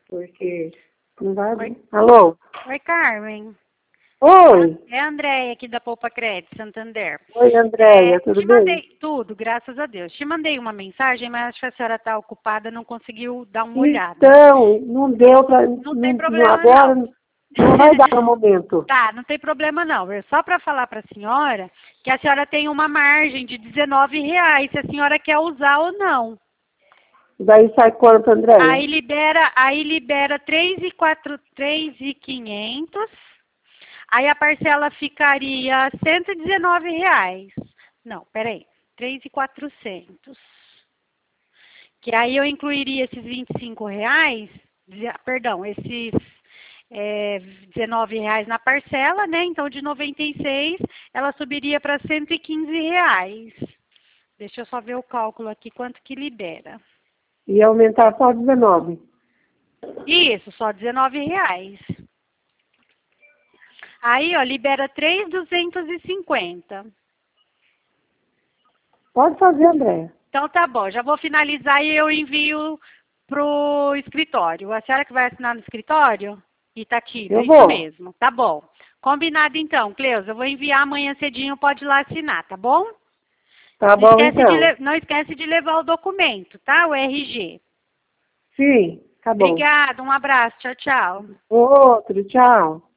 porque não vai... Oi. Alô? Oi, Carmen. Oi. É a Andréia aqui da Poupa Crédito, Santander. Oi, Andréia, tudo Te bem? mandei tudo, graças a Deus. Te mandei uma mensagem, mas acho que a senhora está ocupada, não conseguiu dar uma olhada. Então, não deu para... Não tem problema, agora não. não vai dar no momento. Tá, não tem problema não. É só para falar para a senhora que a senhora tem uma margem de R$19, se a senhora quer usar ou não. Daí sai quanto, Andréia? Aí libera 3.500. Aí a parcela ficaria R$119. Não, peraí. 3.400. Que aí eu incluiria esses R$25, perdão, esses R$19 na parcela, né? Então de 96 ela subiria para R$115. Deixa eu só ver o cálculo aqui, quanto que libera. E aumentar só 19. Isso, só R$19. Aí, ó, libera 3.250. Pode fazer, Andréia. Então tá bom, já vou finalizar e eu envio pro escritório. A senhora que vai assinar no escritório? Itatiba, Eu isso vou. mesmo. Tá bom. Combinado então, Cleusa. Eu vou enviar amanhã cedinho, pode ir lá assinar, tá bom? Tá bom, então. Não esquece de levar o documento, tá? O RG. Sim, tá bom. Obrigada, um abraço. Tchau, tchau. Outro, tchau.